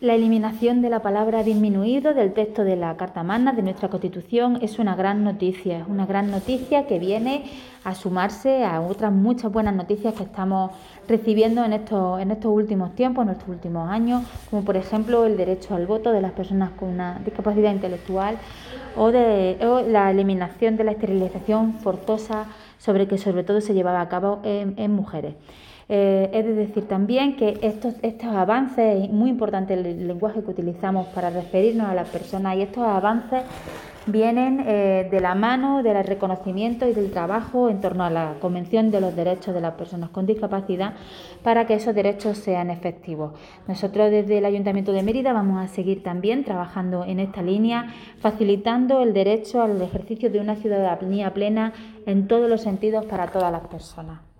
La eliminación de la palabra disminuido del texto de la Carta Magna de nuestra Constitución es una gran noticia que viene a sumarse a otras muchas buenas noticias que estamos recibiendo en estos últimos tiempos, en estos últimos años, como por ejemplo el derecho al voto de las personas con una discapacidad intelectual o la eliminación de la esterilización forzosa que sobre todo se llevaba a cabo en mujeres. Es de decir también que estos avances, es muy importante el lenguaje que utilizamos para referirnos a las personas, y estos avances vienen de la mano del reconocimiento y del trabajo en torno a la Convención de los Derechos de las Personas con Discapacidad para que esos derechos sean efectivos. Nosotros desde el Ayuntamiento de Mérida vamos a seguir también trabajando en esta línea, facilitando el derecho al ejercicio de una ciudadanía plena en todos los sentidos para todas las personas.